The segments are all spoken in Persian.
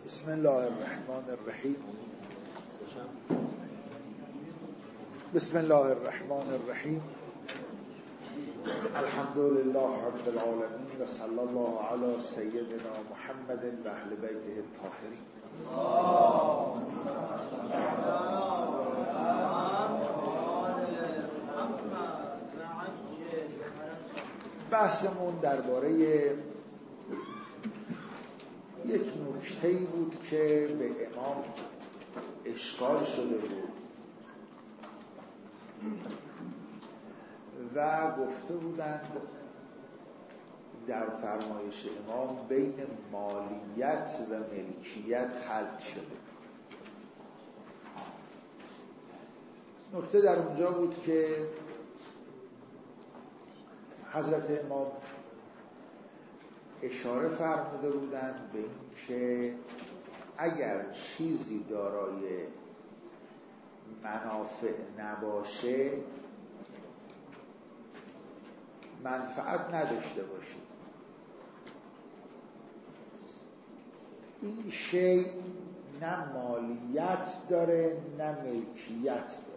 بسم الله الرحمن الرحیم. بسم الله الرحمن الرحیم. الحمد لله رب العالمین و صلی الله علی سیدنا محمد و اهل بیته الطاهرین. بحثمون درباره یک نکته‌ای بود که به امام اشکال شده بود و گفته بودند در فرمایش امام بین مالیت و ملکیت خلط شده. نکته در اونجا بود که حضرت امام اشاره فرموده بودند به این که اگر چیزی دارای منافع نباشه، منفعت نداشته باشه، این شی نه مالیت داره نه ملکیت داره.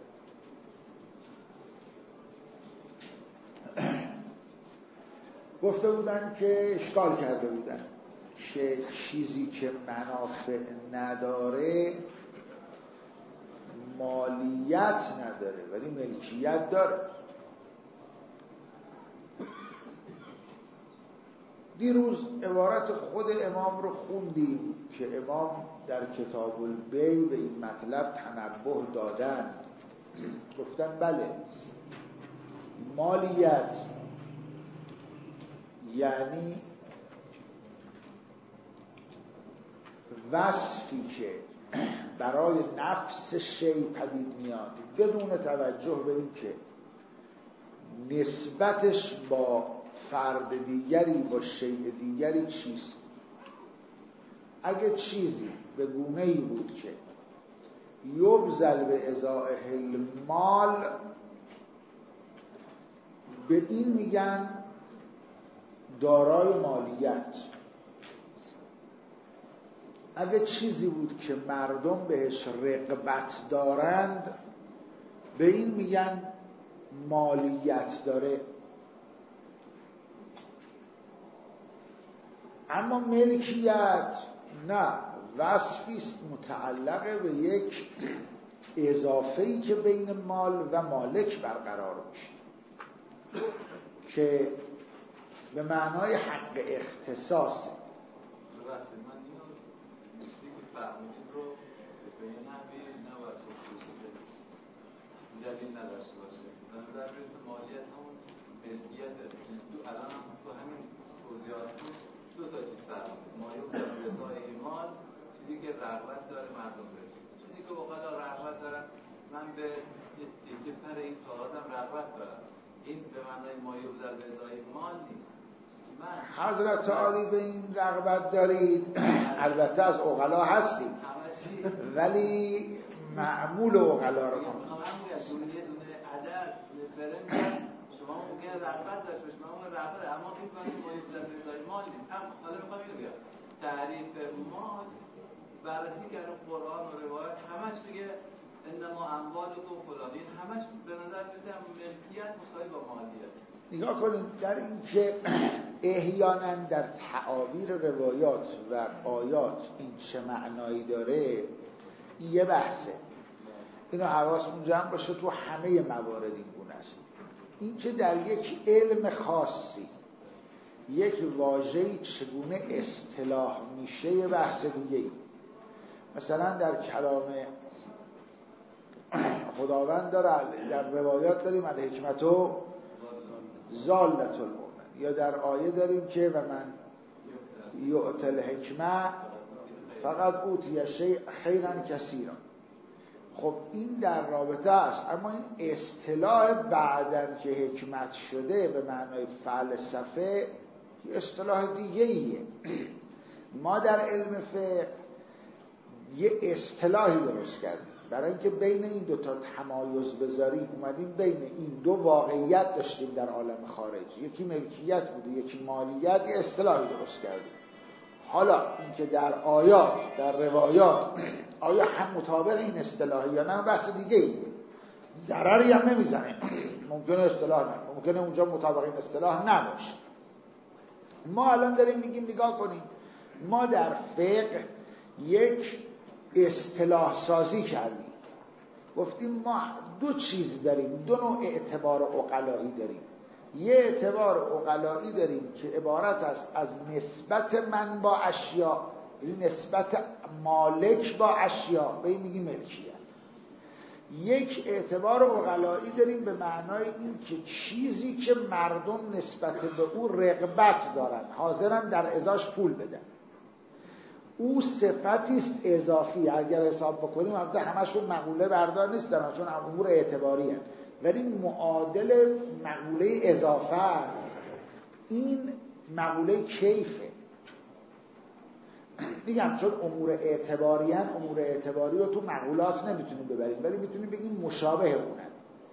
گفته بودن که اشکال کرده بودن که چیزی که منافع نداره مالیت نداره ولی ملکیت داره. دیروز عبارت خود امام رو خوندیم که امام در کتاب البیع به این مطلب تنبه دادن. گفتن بله، مالیت یعنی وصفی که برای نفس شی پدید میاد بدون توجه به این که نسبتش با فرد دیگری با شیء دیگری چیست. اگه چیزی به گونه‌ای بود که یبذل به ازائه المال، به این میگن دارای مالیت. اگه چیزی بود که مردم بهش رغبت دارند، به این میگن مالیت داره. اما ملکیت نه، وصفی است متعلق به یک اضافه‌ای که بین مال و مالک برقرار میشه که به معنای حق اختصاصه. من اینو چیزی که فرمودید رو به این نحوی نباید دلیل نداشته باشه. در رسم مالیت همون ملکیته. تو الان هم تو همین توضیحات دو تا چیز فرمودید. مالیت در رضای مال، چیزی که رغبت داره مردم بشه. چیزی که بخدا رغبت دارن، من به یه تیکه پر این کاراتم رغبت دارم. این به معنای مالیت در رضای مال نیست. حضرت عالی به این رغبت دارید، البته از عقلا هستید ولی معمول عقلا رو کنید. دونه عدد برند شما ممکنه رغبت داشته باشید، اما رغبت اما فکر کنید مالیت در رضای مال نیست. حالا میخوام اینو بگم تعریف مال بررسی کردن قرآن و روایت همش میگه انما اموالکم فلانین، همش به نظر میاد ملکیت مساوی با مالیت. نگاه کنید در این که احیانا در تعابیر روایات و آیات این چه معنایی داره، این یه بحثه. اینو حواسمون جمع باشه، تو همه موارد این گونه است. این که در یک علم خاصی یک واژه‌ای چگونه اصطلاح میشه یه بحث دیگه. مثلا در کلام خداوند داره، در روایات داریم الحکمتو زالت المؤمن، یا در آیه داریم که و من یؤت الحکمه فقط اوتی شیء خیرا کثیرا. خب این در رابطه است، اما این اصطلاح بعدن که حکمت شده به معنای فلسفه یه اصطلاح دیگه ایه. ما در علم فقه یه اصطلاحی درست کردیم برای اینکه بین این دو تا تمایز بذاریم. اومدیم بین این دو واقعیت داشتیم در عالم خارج، یکی ملکیت بوده یکی مالیت، یه اصطلاحی درست کردیم. حالا اینکه در آیات، در روایات آیا هم مطابق این اصطلاحی یا نه بحث دیگه ای، ضرری هم نمیزنه. ممکنه اصطلاح نه، ممکنه اونجا مطابق این اصطلاح نباشه. ما الان داریم میگیم نگاه کنیم، ما در فقه یک اصطلاح سازی کردیم، گفتیم ما دو چیز داریم، دو نوع اعتبار عقلایی داریم. یه اعتبار عقلایی داریم که عبارت است از نسبت من با اشیاء، یعنی نسبت مالک با اشیاء، به این میگیم ملکیت. یک اعتبار عقلایی داریم به معنای این که چیزی که مردم نسبت به او رغبت دارن، حاضرن در ازاش پول بدن، او صفتی است اضافی. اگر حساب بکنیم البته همشون مقوله بردار نیستن چون امور اعتباری هست، ولی معادل مقوله اضافه است. این مقوله کیفه. میگم چون امور اعتباری هست، امور اعتباری رو تو مقولات نمیتونیم ببریم، ولی میتونیم بگیم مشابه اونن.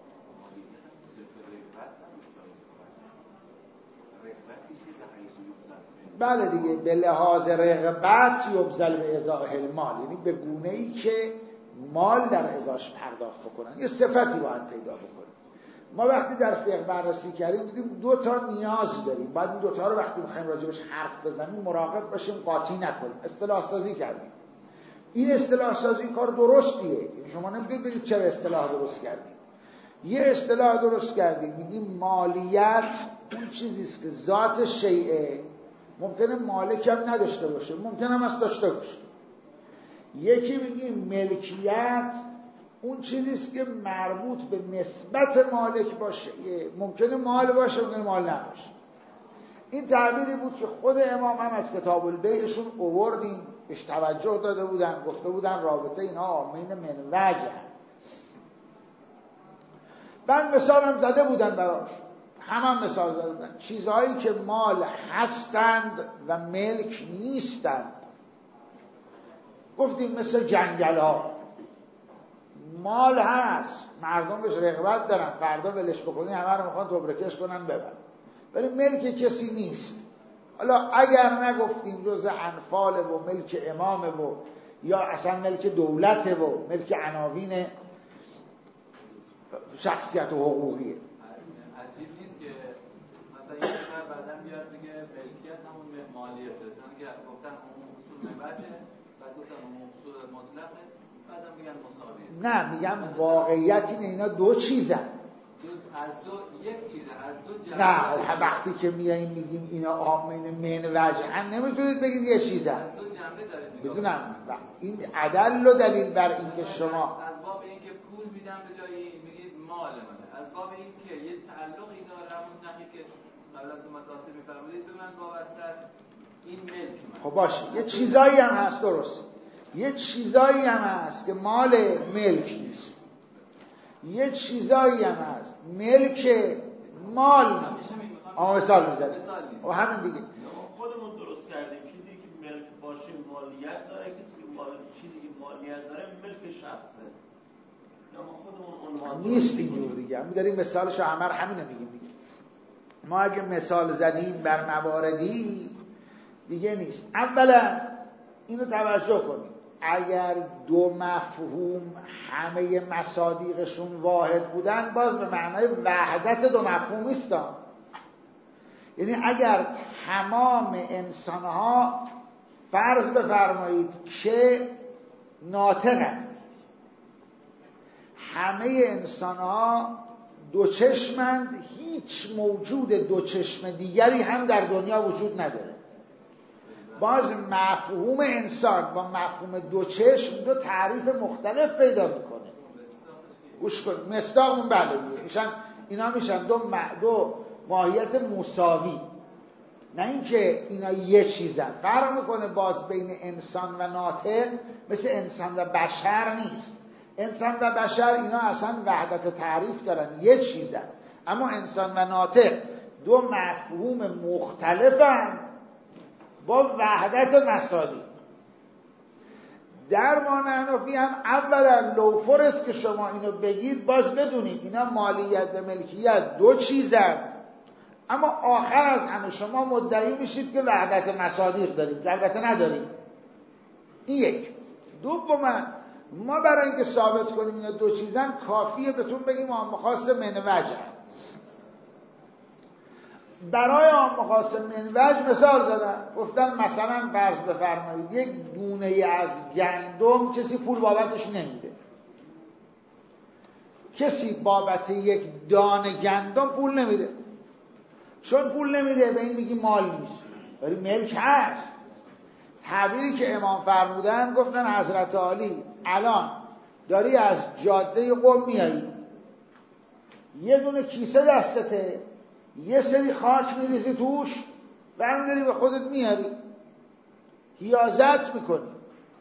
بله دیگه، به لحاظ رغبت یبذل به ازاء المال، یعنی به گونه ای که مال در ازاش پرداخت بکنن، یه صفتی باید پیدا بکنن. ما وقتی در فقه بررسی کردیم دیدیم دو تا نیاز داریم، بعد این دو تا رو وقتی می‌خوایم راجعش حرف بزنیم مراقب باشیم قاطی نکنیم. اصطلاح سازی کردیم. این اصطلاح سازی کار درستیه، یعنی شما نمی‌تونید بگید چرا اصطلاح درست کردیم. یه اصطلاح درست کردیم، میگیم مالیت اون چیزی است که ذات شیء ممکنه مالک هم نداشته باشه، ممکنه هم از داشته باشه. یکی میگیم ملکیت اون چیزی است که مربوط به نسبت مالک باشه، ممکنه مال باشه، ممکنه مال نباشه. این تعبیری بود که خود امام هم از کتاب البیعشون آوردیم، بهش توجه داده بودن، گفته بودن رابطه اینها آمین من وجه. بعد مثال هم زده بودن براش، هم مثال زده بودن چیزهایی که مال هستند و ملک نیستند. گفتیم مثل جنگل ها مال هست، مردم بهش رغبت دارن، فردا ولش بکنی همه رو میخوان تبرکش کنن ببرن، ولی ملک کسی نیست. حالا اگر نگفتیم جز انفال و ملک امامه و یا اصلا ملک دولته و ملک عناوین شخصیت و حقوقیه. عجیب نیست که مثلا یک نفر بعدن بیاد بگه ملکیت همون مالیته، چون که گفتن عموم اصول مبجه، بعد گفتن عموم اصول مطلقه، بعدم میگن مساویه. نه، میگم واقعیت اینه اینا دو چیزن. از دو یک چیزه، از دو جنبه. نه، وقتی که میاییم میگیم اینا آمین من وجه نمیتونید بگید یه چیزن. از دو جنبه دارید. بدونم این عدل و دلیل بر این که شما از باب این که پول میدم به جای میگید مال منه، از باب این که یه تعلقی داره همون نحی که قبلا تو مقاصد میفرمودید به من وابسته است، این ملک من. خب باشه، یه چیزایی هم هست، درست، یه چیزایی هم هست که مال ملک نیست، یه چیزایی هم هست ملک مال نیست. اما مثال میزنیم و همین دیگه خودمون درست کردیم چیزی که ملک باشه مالیت داره، چیزی که مالیت داره ملک شخصه. ما خودمون عنوان نیست اینجور دیگه. ما داریم مثالش همه رو همینو میگیم دیگه. ما اگه مثال زدیم بر مواردی دیگه نیست. اولا اینو توجه کنید، اگر دو مفهوم همه مصادیقشون واحد بودن باز به معنای وحدت دو مفهوم نیستن. یعنی اگر تمام انسانها فرض بفرمایید که ناطقن، همه انسانها دو چشمند، هیچ موجود دو چشم دیگری هم در دنیا وجود نداره، باز مفهوم انسان با مفهوم دو چشم دو تعریف مختلف پیدا میکنه. گوش کنید، مصداقمون بله میشن، اینا میشن دو ماهیت مساوی، نه اینکه اینا یه چیزن. فرق میکنه باز بین انسان و ناطق، مثل انسان و بشر نیست. انسان و بشر اینا اصلا وحدت تعریف دارن، یه چیزن، اما انسان و ناطق دو مفهوم مختلفن با وحدت مساوی. در ما حنفی هم اولا لوفر است که شما اینو بگید باز بدونید اینا مالیت و ملکیت دو چیزن، اما آخر از همه شما مدعی میشید که وحدت مصادیق داریم که البته نداریم. این یک. دوما ما برای اینکه ثابت کنیم اینا دو چیزن کافیه بهتون بگیم عام خاص من وجه. برای عام خاص من وجه مثال زدن، گفتن مثلا فرض بفرمایید یک دونه از گندم کسی پول بابتش نمیده، کسی بابت یک دانه گندم پول نمیده. چون پول نمیده به این میگی مال نیست، ولی ملک هست. تعبیری که امام فرمودن، گفتن حضرت عالی الان داری از جاده قم میایی، یه دونه کیسه دستته، یه سری خاک میریزی توش، برمی‌داری به خودت میاری، حیازت میکنی.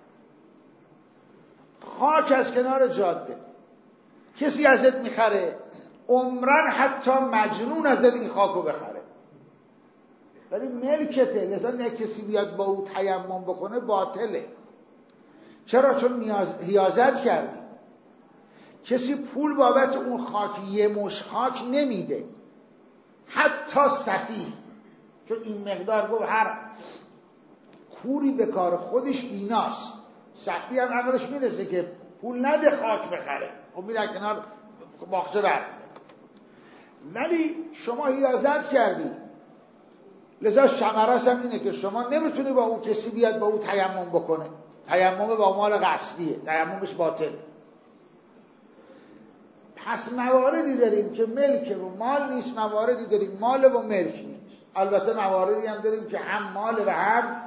خاک از کنار جاده، کسی ازت میخره، عمرن حتی مجنون ازت این خاکو بخره، ولی ملکته. لذا نه کسی بیاد با او تیمم بکنه باطله. چرا؟ چون حیازت کردی. کسی پول بابت اون خاک یه مش خاک نمیده، حتی سفیه، چون این مقدار گفت هر کوری به کار خودش بیناست. سفیه هم عقلش میرسه که پول نده خاک بخره، خب میره کنار باغچه برد، ولی شما حیازت کردی. لذا شمرس هم اینه که شما نمیتونی با اون کسی بیاد با اون تیمم بکنه. تیمم با مال غصبیه، تیممش باطل. پس مواردی داریم که ملک و مال نیست، مواردی داریم مال و ملک نیست. البته مواردی هم داریم که هم مال و هم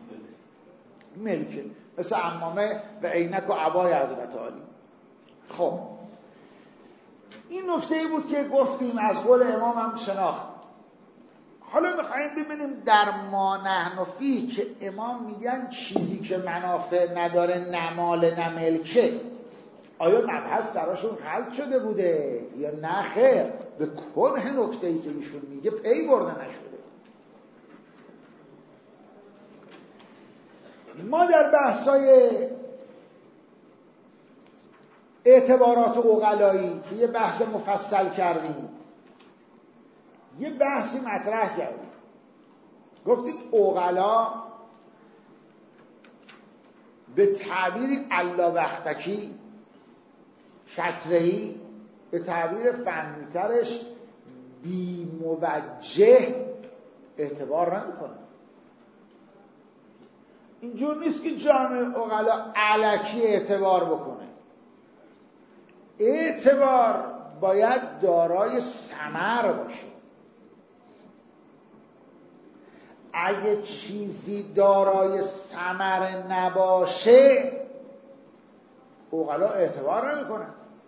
ملکه، مثل عمامه و عینک و عبای حضرت عالی. خب این نکته بود که گفتیم از قول امام هم شناخت. حالا میخواییم ببینیم در ما نحن فی که امام میگن چیزی که منافع نداره نه مال نه ملکه، آیا مبحث براشون حل شده بوده یا نه خیر؟ به کنه نکته‌ای که ایشون میگه پی برده نشده. ما در بحثای اعتبارات عقلایی که یه بحث مفصل کردیم، یه بحثی مطرح کردیم، گفتیم عقلا به تعبیر الله‌بختکی شطره‌ای، به تعبیر فنی‌ترش بی موجه اعتبار نمی‌کنه. اینجور نیست که جامعه عقلا الکی اعتبار بکنه. اعتبار باید دارای ثمر باشه. اگه چیزی دارای ثمر نباشه عقلا اعتبار نمی‌کنه.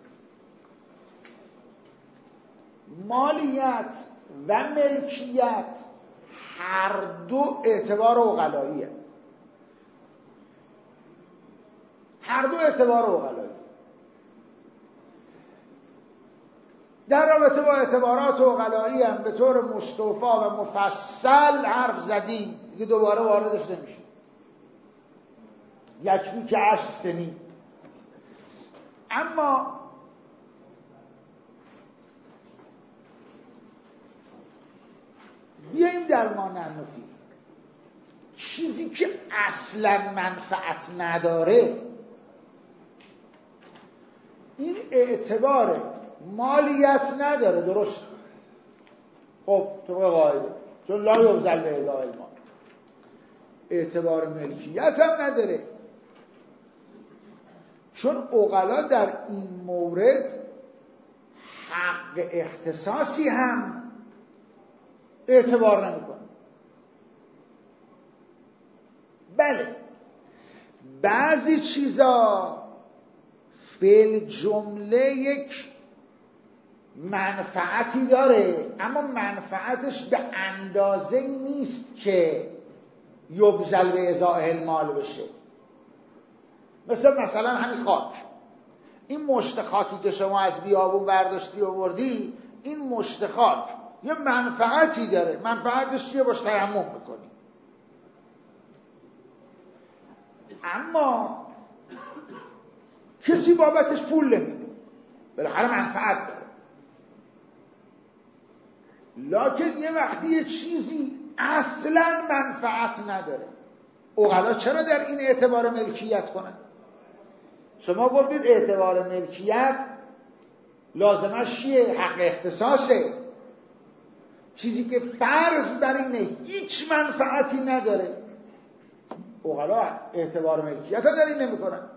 مالیت و ملکیت هر دو اعتبار عقلاییه، هر دو اعتبار عقلایی. در رابطه با اعتبارات عقلایی هم به طور مستوفی و مفصل حرف زدیم، دیگه دوباره واردش نمیشیم. یکفی که 8 سنین. اما بیاییم در ما ننفی چیزی که اصلا منفعت نداره، این اعتبار مالیت نداره، درست؟ خب طبق قاعده، چون لا یبذل به ازای المال. اعتبار ملکیت هم نداره، چون عقلا در این مورد حق اختصاصی هم اعتبار نمیکنه. بله بعضی چیزا فعل جمله یک منفعتی داره، اما منفعتش به اندازه نیست که یبذل به ازای المال بشه. مثلا همین خاک، این مشت خاکی که شما از بیابون برداشتی آوردی، این مشت خاک یه منفعتی داره. منفعتش چیه؟ باش تیمم میکنی. اما کسی بابتش پول نمیده، بالاخره منفعت داره. لکن یه وقتی یه چیزی اصلا منفعت نداره، عقلا چرا در این اعتبار ملکیت کنن؟ شما گفتید اعتبار ملکیت لازمش چیه؟ حق اختصاصه. چیزی که فرض بر اینه هیچ منفعتی نداره، عقلا اعتبار ملکیت ها در این نمی کنن.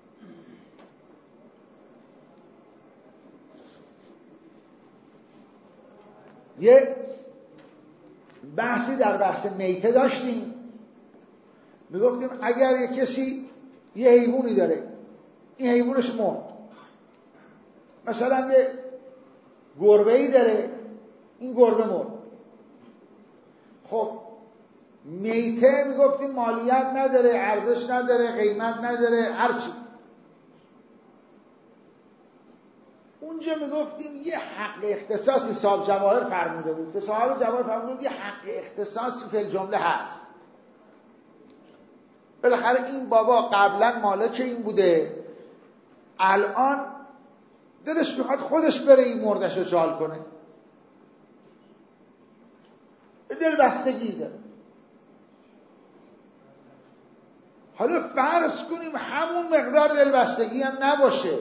یه بحثی در بحث میته داشتیم، میگفتیم اگر یه کسی یه حیوانی داره، این حیوانش مرد، مثلا یه گربه‌ای داره، این گربه مرد، خب میته میگفتیم مالیت نداره، ارزش نداره، قیمت نداره، هرچی. اونجا میگفتیم یه حق اختصاصی صاحب جواهر فرموده بود که صاحب جواهر فرموده بود یه حق اختصاصی فی الجمله هست. بالاخره این بابا قبلا مالک این بوده، الان دلش میخواد خودش بره این مردش رو چال کنه، دل بستگی داره. حالا فرض کنیم همون مقدار دلبستگی هم نباشه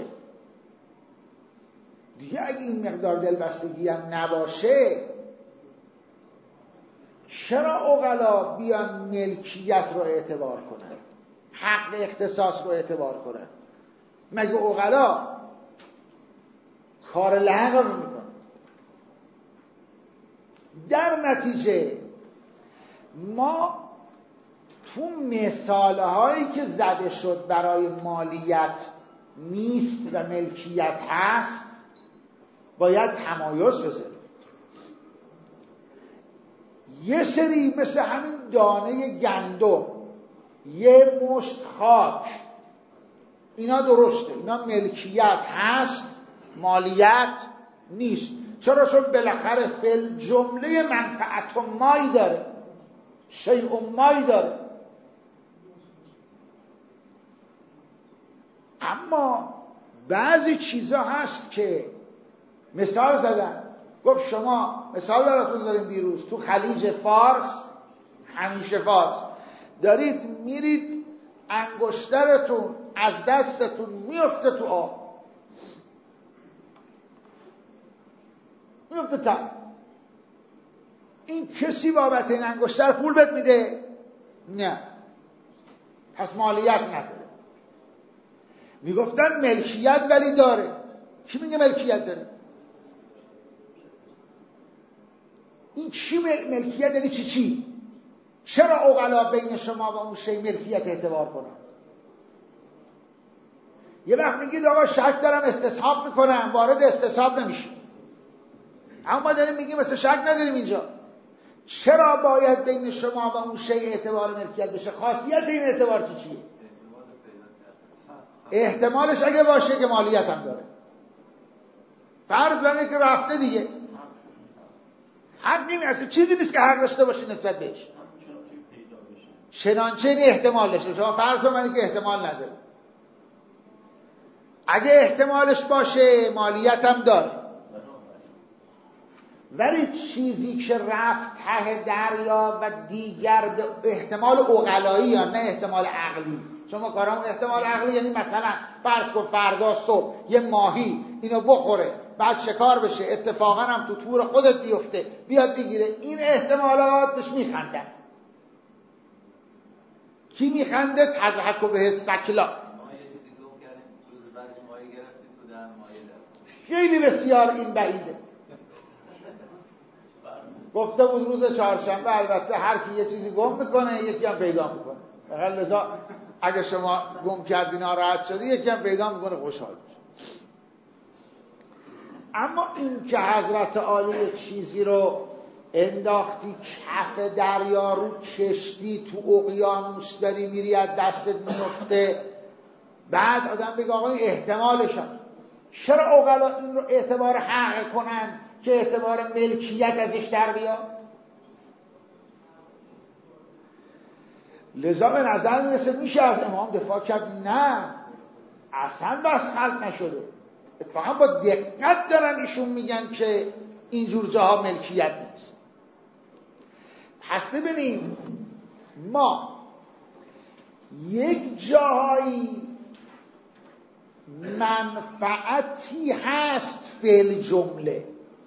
دیگه. اگه این مقدار دلبستگی هم نباشه، چرا عقلا بیان ملکیت رو اعتبار کنن، حق اختصاص رو اعتبار کنن؟ مگه عقلا کار لحق رو میکنن؟ در نتیجه ما تو مثال هایی که زده شد برای مالیت نیست و ملکیت هست باید تمایز بذاریم. یه سری مثل همین دانه گندم، یه مشت خاک، اینا درسته، اینا ملکیت هست، مالیت نیست. چرا؟ چون بالاخره فل جمله منفعت و مای داره، شیء و مای داره. اما بعضی چیزا هست که مثال زدن، گفت شما مثال براتون داریم دیروز، تو خلیج فارس، همیشه فارس، دارید میرید انگشترتون از دستتون میفته تو آب، میفته تا این کسی بابت این انگشتر پول بهت میده؟ نه، پس مالیت نداره. میگفتن ملکیت ولی داره. کی میگه ملکیت داره؟ این چی ملکیت داره؟ چی؟ چرا عقلا بین شما و اون شی ملکیت اعتبار کنن؟ یه وقت میگید آقا شک دارم استصحاب میکنم، وارد استصحاب نمیشیم. اما ما داریم میگیم مثل شک نداریم اینجا. چرا باید بین شما و اون شی اعتبار ملکیت بشه؟ خاصیت این اعتبار چیه؟ احتمالش اگه باشه که مالیت هم داره. فرض برنه که رفته دیگه، حق نمیرسه، چیزی نیست که حق داشته باشه نسبت بهش، چنانچه این احتمال داشته. شما فرض کنید که احتمال نداره. اگه احتمالش باشه مالیت هم داره. ولی چیزی که رفت ته دریا و دیگر به احتمال عقلایی یا نه احتمال عقلی، شما کارامون احتمال عقلی یعنی مثلا فرض کن فردا صبح یه ماهی اینو بخوره، بعد شکار بشه، اتفاقا هم تو تور خودت بیفته بیاد بگیره، این احتمالات بهش میخندن. کی میخنده؟ تضحک به سکلا. خیلی بسیار این بعیده. گفته بود روز چهارشنبه البته هر کی یه چیزی گم میکنه یکی هم پیدا میکنه، لذا اگه شما گم کردی ناراحت شدی یکی هم پیدا میکنه خوشحال میشه. اما این که حضرت عالی چیزی رو انداختی کف دریا، رو کشتی تو اقیانوس داری میری از دستت میفته، بعد آدم بگه آقا این احتمالش هم. چرا عقلا این رو اعتبار حق کنن که اعتبار ملکیت ازش در بیاد؟ لذا به نظر میرسه میشه از امام دفاع کرد. نه، اصلا بس خلق نشده. اتفاقا با دقت دارن ایشون میگن که اینجور جاها ملکیت نیست. پس ببینیم ما یک جاهایی منفعتی هست فعل جمله،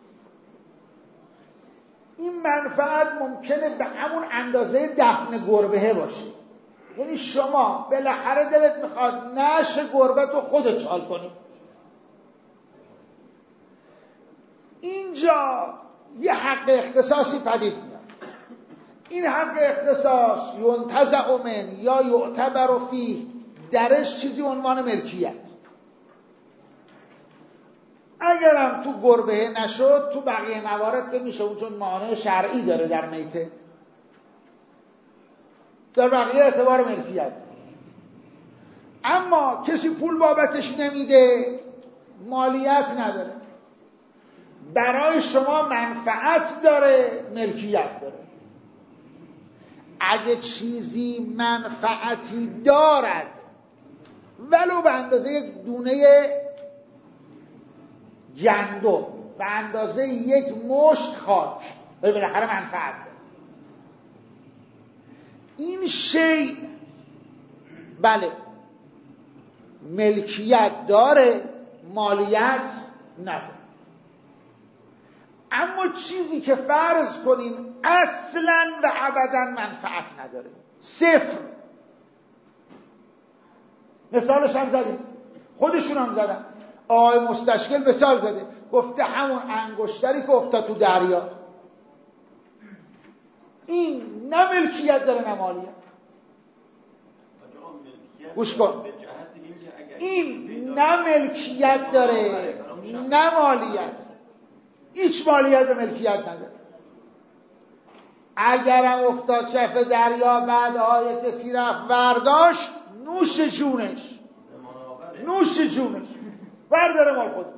این منفعت ممکنه به همون اندازه دفن گربه باشه. یعنی شما بالاخره دلت میخواد نعش گربه تو خودت چال کنی. اینجا یه حق اختصاصی پدید میاد. این حق اختصاص ینتزع من یا یعتبر فیه، درش چیزی عنوان ملکیت. اگرم تو گربه نشد تو بقیه موارد که میشه، چون مانع شرعی داره در میته، در بقیه اعتبار ملکیت. اما کسی پول بابتش نمیده، مالیت نداره، برای شما منفعت داره، ملکیت داره. اگه چیزی منفعتی دارد ولو به اندازه یک دونه گندم، به اندازه یک مشت خاک، بالاخره منفعت داره، این شیء بله ملکیت داره، مالیت نداره. اما چیزی که فرض کنیم اصلا و ابدا منفعت نداره، صفر. مثالش هم زدیم، خودشون هم زدن. آقای مستشکل مثال زده، گفته همون انگشتری که افتاد تو دریا، این نه ملکیت داره نه مالیت. گوش کن، این نه ملکیت داره نه مالیت، هیچ مالیت به ملکیت نداره. اگرم افتاد کف دریا، بعد کسی رفت برداشت، نوش جونش، نوش جونش، برداره مال خودش.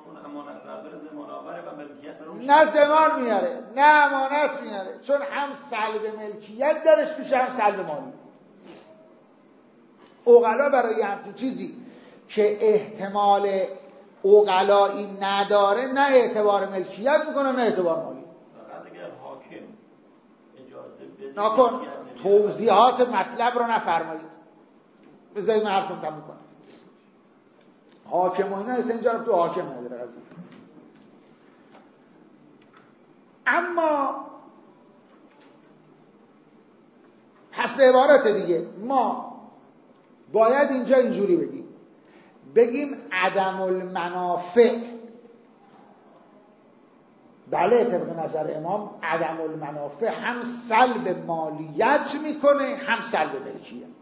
نه زمان میاره نه امانت میاره، چون هم سلب ملکیت درش میشه هم سلب مالی. عقلا برای همچین چیزی که احتمال عقلایی نداره نه اعتبار ملکیت میکنه نه اعتبار مالی. نکن توضیحات مطلب رو نفرمایید، بذارید من حرفم تموم کنم. حاکم و اینا اصلا اینجا رو تو حاکم نداره قضیه. اما پس به عبارت دیگه ما باید اینجا اینجوری بگیم عدم المنافع، بله طبق نظر امام عدم المنافع هم سلب مالیت میکنه هم سلب ملکیت. این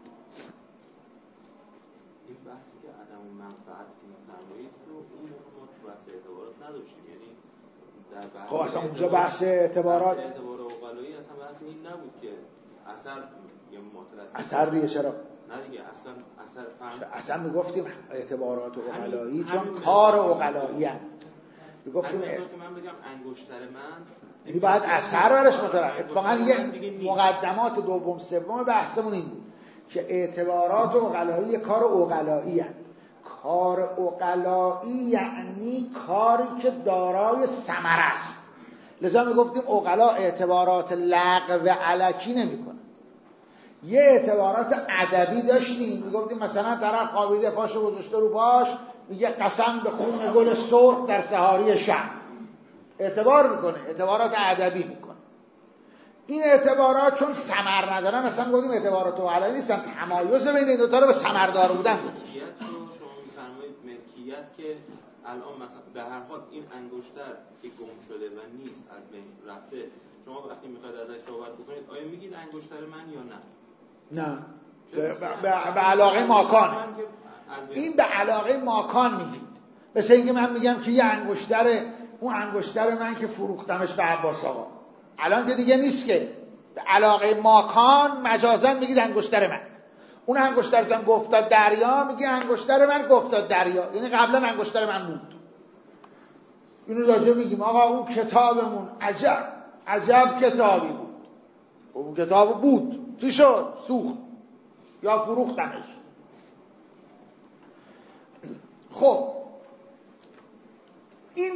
بحثی که عدم المنفعت که می‌فرمایید رو اون موقع تو بحث اعتبارات نداشتیم، یعنی در خب اصلا اونجا بحث اعتبارات اعتبار عقلایی اصلا بحث این نبود که اثر یا مطلق اثر دیگه چرا؟ نه دیگه اصلا میگفتیم اعتبارات عقلایی چون کار عقلایی هست. میگفتیم که من بگم انگشتر من یعنی باید اثر برش مترقب. اتفاقا یه مقدمات دوم سوم بحثمون این بود که اعتبارات عقلایی کار عقلایی هست. کار عقلایی یعنی کاری که دارای ثمره است. لذا میگفتیم عقلا اعتبارات لغو و علکی نمیکنه. یه اعتبارات ادبی داشتیم، میگفتیم مثلا طرف خوابیده پاشو گذاشته رو پاش، میگه قسم به خون گل سرخ در سحاری شب، اعتبار میکنه، اعتبارات ادبی میکنه. این اعتبارات چون ثمر ندارن اصلا گفتیم اعتبارات عقلایی نیستن، تمایز بین این دو تا رو به ثمردار بودن بود. ملکیت رو شما میفرمایید ملکیت که الان مثلا به هر حال این انگشتر که گم شده و نیست از بین رفته، شما وقتی میخواید ازش صحبت بکنید آیا میگید انگشتر من یا نه؟ نه، به علاقه ماکان. این به علاقه ماکان میگید. مثل اینکه من میگم که یه انگشتر، اون انگشتر من که فروختمش به عباس آقا، الان که دیگه نیست، که به علاقه ماکان مجازا میگید انگشتر من. اون انگشترتون گفتاد دریا، میگی انگشتر من گفتاد دریا، یعنی قبلا انگشتر من بود. اینو راجع میگیم آقا اون کتابمون عجب کتابی بود. اون کتاب بود، چی شد؟ سوخت یا فروختمش. خب این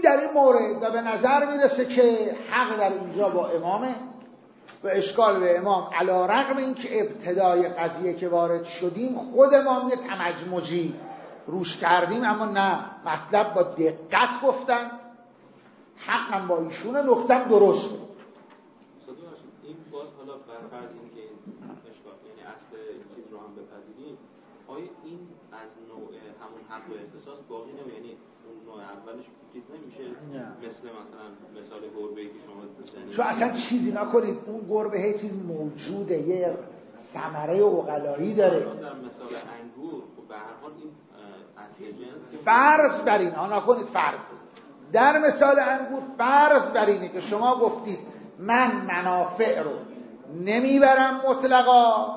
در این مورد و به نظر میرسه که حق در اینجا با امامه و اشکال به امام، علی رغم این که ابتدای قضیه که وارد شدیم خود امام یه تمجمجی روش کردیم، اما نه، مطلب با دقت گفتن، حقم با ایشونه، نکتم درست بود. این باز حالا برفرض این که اشکال، یعنی اصل چیز رو هم بپذیریم، آیا این از نوع همون حق و اختصاص باقی نمیشه؟ یعنی اون نوع اولش چیز نمیشه؟ نه. مثلا مثال گربه‌ای که شما بزنید، چون اصلا چیزی نکنید، اون گربه چیز موجوده، یه ثمره عقلایی داره. در مثال انگور خب به هر حال این اصل جنس فرض بر این نکنید، فرض بزنید در مثال انگور فرض بر اینه که شما گفتید من منافع رو نمیبرم مطلقا،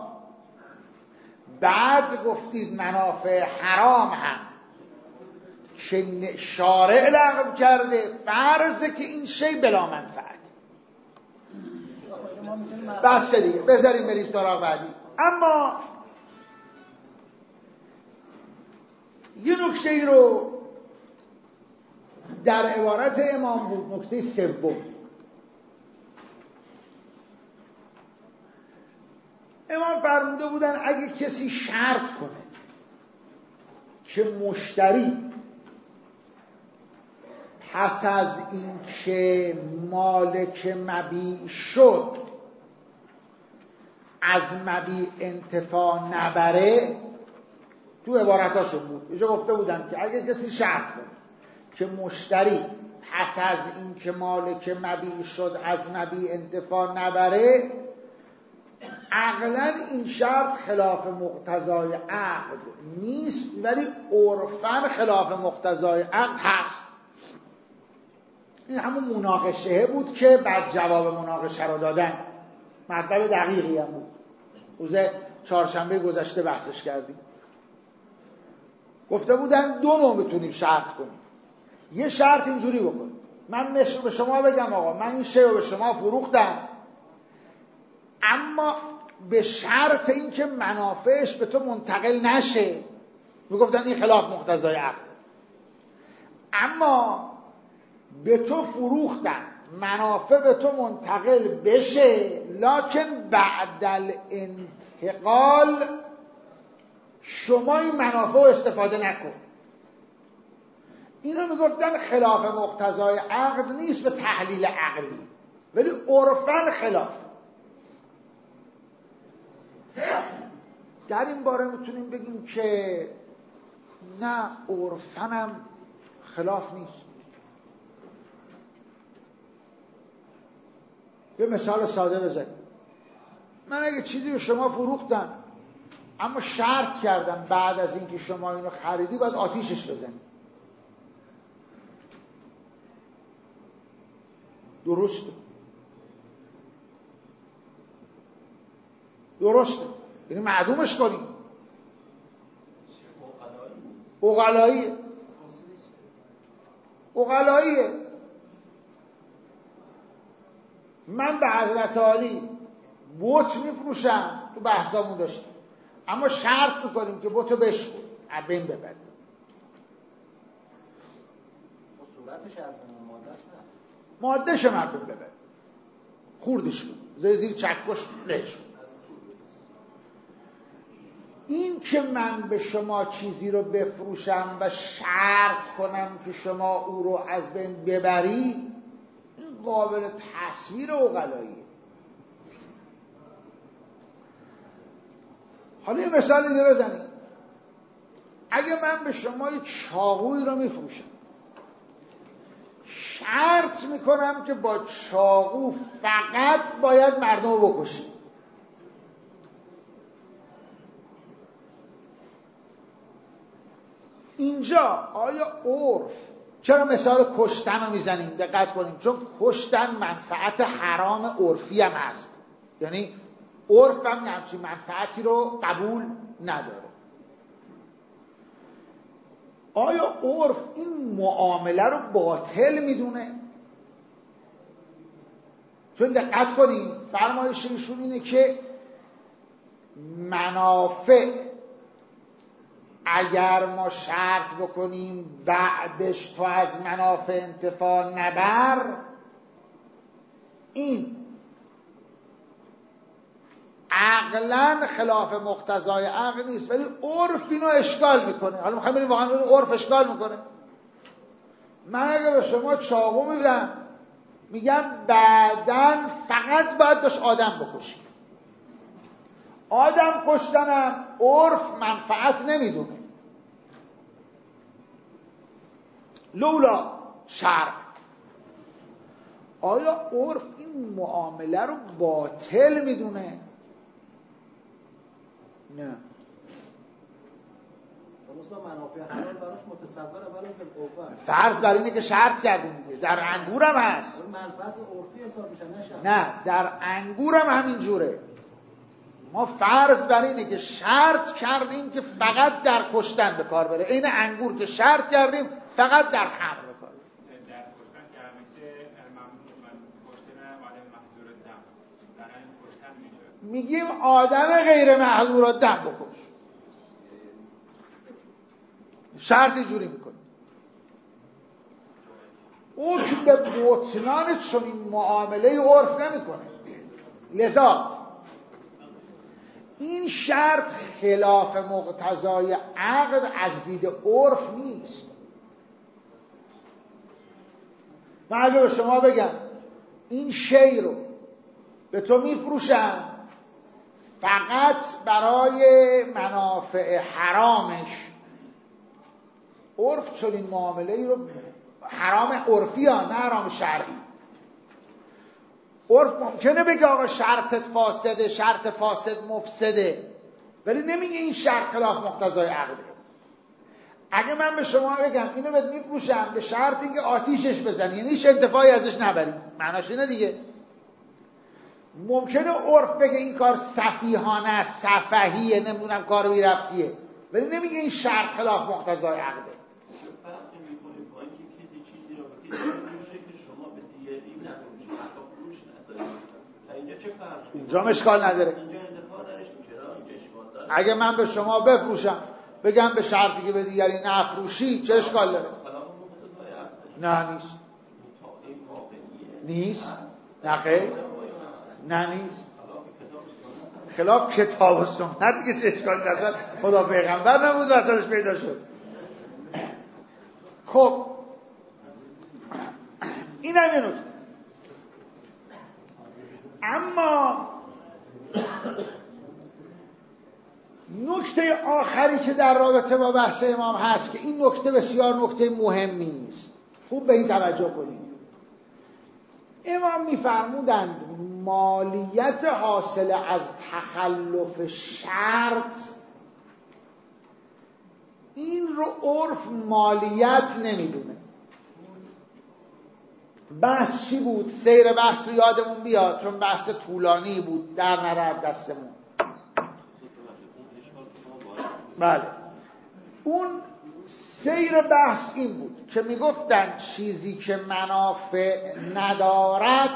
بعد گفتید منافع حرام هم که شارع لغو کرده، فرضه که این شی بلا منفعت. بس دیگه بذاریم بریم سراغ بعدی. اما یه نکته ای رو در عبارت امام بود، نکته سوم. امام فرموده بودن اگه کسی شرط کنه که مشتری پس از این که مالک مبیع شد از مبیع انتفاع نبره، تو عبارتاشون بود اینجا گفته بودن که اگه کسی شرط کنه که مشتری پس از این که مالک مبیع شد از مبیع انتفاع نبره، عقلاً این شرط خلاف مقتضای عقد نیست، ولی عرفاً خلاف مقتضای عقد هست. این همون مناقشه بود که بعد جواب مناقشه رو دادن، مطلب دقیقی هم بود، روز چهارشنبه گذشته بحثش کردیم. گفته بودن دو نوع میتونیم شرط کنیم. یه شرط اینجوری بکنیم، من به شما بگم آقا من این شی رو به شما فروختم، اما به شرط این که منافعش به تو منتقل نشه. میگفتن این خلاف مقتضای عقد. اما به تو فروختن، منافع به تو منتقل بشه، لکن بعد الانتقال شما این منافع رو استفاده نکن. اینو میگفتن خلاف مقتضای عقد نیست به تحلیل عقلی، ولی عرفاً خلاف. در این باره میتونیم بگیم که نه، عرفاً هم خلاف نیست. یه مثال ساده بزنیم. من اگه چیزی به شما فروختم اما شرط کردم بعد از اینکه شما اینو خریدی باید آتیشش بزنی، درسته، یعنی معدومش کنی. اغلاییه. من به حضرت عالی بت میفروشم، تو بحثامون داشتیم، اما شرط میکنیم که بتو بشکن، بین ببریم. صورتش از مادهش مردم ببر، خوردش کن، زیر چکش لش. این که من به شما چیزی رو بفروشم و شرط کنم که شما او رو از بین ببری، این قابل تصویر عقلاییه. حالا یه مثال دیگه بزنیم. اگه من به شما یه چاقویی رو میفروشم، شرط میکنم که با چاقو فقط باید مردم رو بکشی، اینجا آیا عرف، چرا مثال کشتن رو میزنیم؟ دقت کنیم، چون کشتن منفعت حرام عرفی هم هست، یعنی عرف هم همچین منفعتی رو قبول نداره. آیا عرف این معامله رو باطل میدونه؟ چون دقت کنیم فرمایش ایشون اینه که منافع اگر ما شرط بکنیم بعدش تو از منافع انتفاع نبر، این عقلاً خلاف مقتضای عقل نیست، ولی عرف اینو اشکال میکنه. حالا میخوایم بریم واقعا اینو عرف اشکال میکنه. من اگه به شما چاقو میدم میگم بعداً فقط باید داشت آدم بکشی، آدم کشتنم عرف منفعت نمیدونه، لولا شرع. آیا عرف این معامله رو باطل میدونه؟ نه. منافع حلال براش متصوره ولی بالقوه. فرض بر اینه که شرط کردیم دیگه. در انگورم هست. منفعت عرفی حساب میشه نه شرط. نه، در انگورم همین جوره. ما فرض بر اینه که شرط کردیم که فقط در کشتن به کار بره. این انگور که شرط کردیم فقط در خمر به کار بره. در کشتن که همیشه کشتن آدم محظور دم در این کشتن میشه. میگیم آدم غیر محظور دم بکش. شرط جوری میکنه. او که به بطلان چنین معامله عرف نمیکنه. لذا این شرط خلاف مقتضای عقل از دید عرف نیست. من اگه به شما بگم این شی رو به تو میفروشم فقط برای منافع حرامش، عرف چنین معامله ای رو حرام عرفی ها نه حرام شرعی. عرف ممکنه بگه آقا شرطت فاسده، شرط فاسد مفسده، ولی نمیگه این شرط خلاف مقتضای عقله. اگه من به شما بگم اینو بهت میفروشم به شرط اینکه آتیشش بزنی، یعنی هیچ انتفاعی ازش نبری، معناش اینه دیگه. ممکنه عرف بگه این کار سفیهانه است، سفهیه، نمیدونم کار بی ربطیه، ولی نمیگه این شرط خلاف مقتضای عقله. اینجا اشکال نداره. اگه من به شما بفروشم بگم به شرطی که به دیگری نفروشی، چه اشکال داره؟ نه نیست. نیست؟ نه خیر؟ نه نیست. خلاف کتاب و سنت دیگه چه اشکال نداره؟ خدا پیغمبر نبود وسطش پیدا شد. خب این هم یه نکته. اما نکته آخری که در رابطه با بحث امام هست که این نکته بسیار نکته مهمی است، خوب به این توجه کنید. امام میفرمودند مالیت حاصل از تخلف شرط، این رو عرف مالیت نمیدونه. بحث چی بود؟ سیر بحث رو یادمون بیاد چون بحث طولانی بود، در نرد دستمون. بله، اون سیر بحث این بود که میگفتن چیزی که منافع ندارد،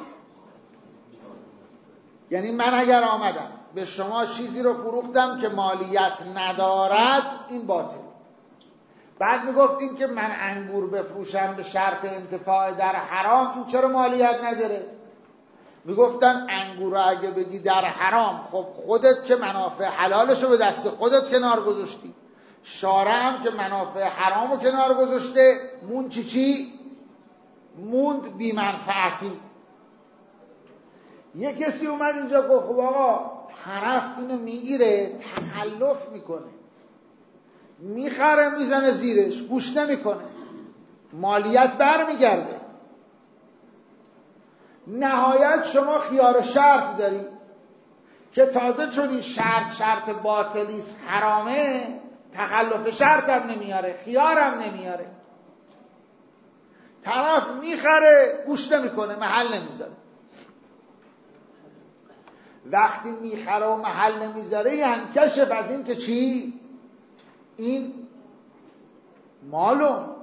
یعنی من اگر آمدم به شما چیزی رو فروختم که مالیت ندارد، این باطل. بعد میگفتیم که من انگور بفروشم به شرط انتفاع در حرام، این چرا مالیت نداره؟ میگفتن انگور رو اگه بگی در حرام، خب خودت که منافع حلالشو به دست خودت کنار گذاشتی، شارع هم که منافع حرامو کنار گذاشته، موند چی؟ موند بی منفعتی. یه کسی اومد اینجا گفت خب آقا طرف اینو میگیره تخلف میکنه، میخره میزنه زیرش، گوش نمیکنه، مالیت برمیگرده. نهایت شما خیار شرط داری که تازه چون این شرط باطلیست، حرامه، تخلف شرط هم نمیاره، خیار هم نمیاره. طرف میخره گوش نمیکنه، محل نمیذاره. وقتی میخره و محل نمیذاره یعنی کشف از این که چی؟ این مالون.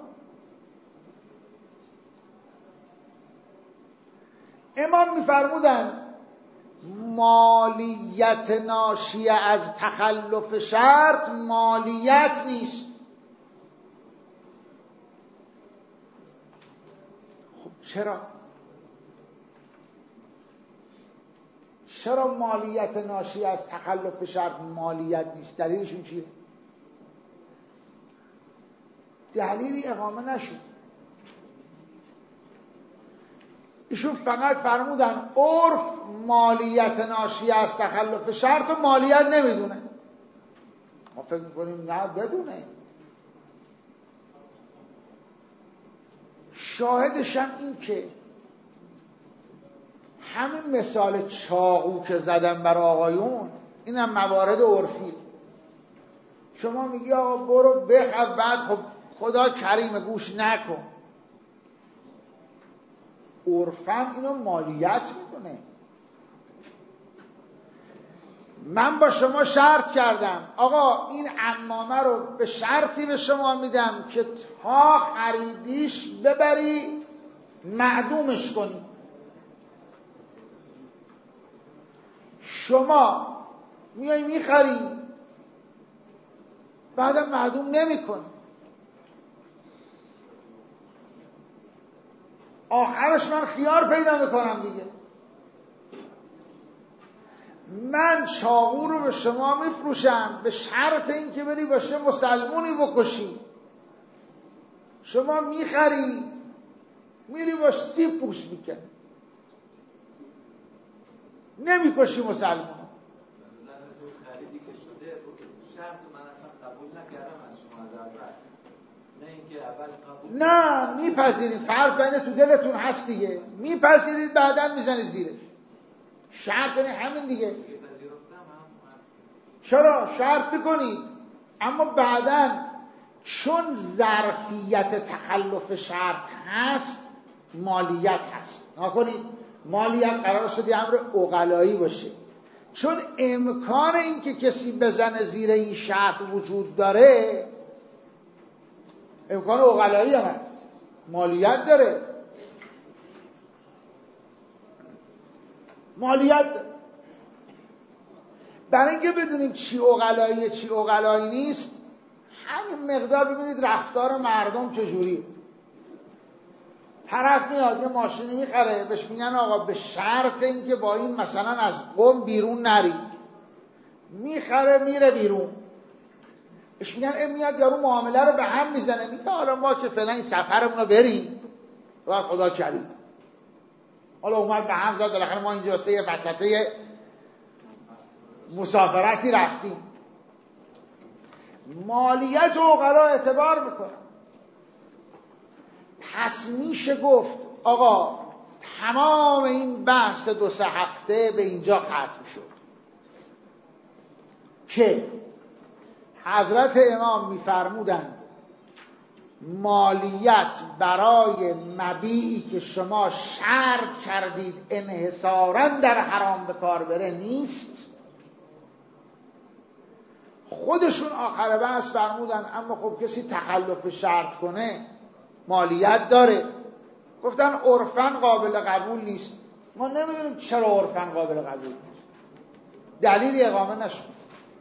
امام میفرمودن مالیت ناشی از تخلف شرط مالیت نیست. خب چرا مالیت ناشی از تخلف شرط مالیت نیست؟ دلیلشون چیه؟ دلیلی اقامه نشد. ایشون فقط فرمودن عرف مالیت ناشی از تخلف شرط و مالیت نمیدونه. ما فکر میکنیم نه بدونه. شاهدش هم این که همین مثال چاقو که زدم برای آقایون، این هم موارد عرفی. شما میگی آقا برو بخر، بعد خب خدا کریم گوش نکن، عرفاً اینو مالیت میکنه. من با شما شرط کردم آقا این عمامه رو به شرطی به شما میدم که تا خریدیش ببری معدومش کنی. شما میای میخری بعدم معدوم نمیکنی، آخرش من خیار پیدا میکنم دیگه. من چاقو رو به شما میفروشم به شرط اینکه بری باشه مسلمونی بکشی. شما میخری میری باش سیب پوست میکنی، نمیکشی مسلمون. خریدی که شده شرط من اصلا قبول نکردم از شما از اول، نه اینکه اول قبول نه میپذیرید، فرض بین تو دلتون هست دیگه، میپذیرید بعداً میزنید زیرش. شرط یعنی همین دیگه. چرا شرط میکنید اما بعداً چون ظرفیت تخلف شرط هست مالیت هست. نکنید مالیت قرار شد امر عقلایی باشه، چون امکان این که کسی بزنه زیر این شرط وجود داره، امکان عقلایی هم هست، مالیت داره. مالیت داره. برای اینکه بدونیم چی عقلاییه چی عقلایی نیست، همین مقدار ببینید رفتار مردم چجوریه. طرف میاد یه ماشینی میخره، بهش میگن آقا به شرط اینکه با این مثلا از قم بیرون نری. میخره میره بیرون، بهش میگن میاد یارو معامله رو به هم میزنه، میگه حالا ما که فعلا این سفرمون رو بریم و خدا کریم، حالا اومد به هم زد، بالاخره ما اینجا واسه وسطه مسافرتی رفتیم. مالیت و عقلا اعتبار میکنن. پس میشه گفت آقا تمام این بحث 2-3 هفته به اینجا ختم شد که حضرت امام میفرمودند مالیت برای مبیعی که شما شرط کردید انحصاراً در حرام به کار بره نیست. خودشون آخر بحث فرمودن اما خب کسی تخلف شرط کنه مالیت داره. گفتن عرفاً قابل قبول نیست. ما نمیدونیم چرا عرفاً قابل قبول نیست، دلیلی اقامه نشد.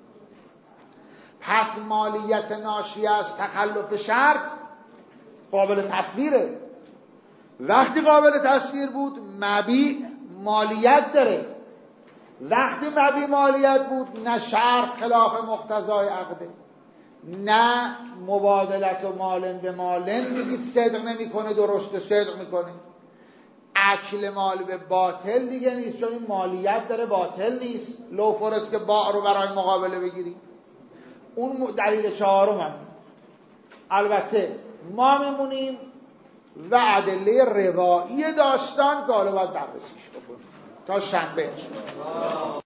پس مالیت ناشی از تخلف شرط قابل تصویره. وقتی قابل تصویر بود مبیع مالیت داره، وقتی مبیع مالیت بود نه شرط خلاف مقتضای عقده، نه مبادلت و مالن به مالن میگید صدق نمیکنه درست صدق میکنه. اکل مال به باطل دیگه نیست، چون این مالیت داره باطل نیست. لو فرست که باع رو برای مقابله بگیری. اون دلیل چهارم هم. البته ما میمونیم و ادله روایی داستان که حالا باید بررسیش بکنیم تا شنبه.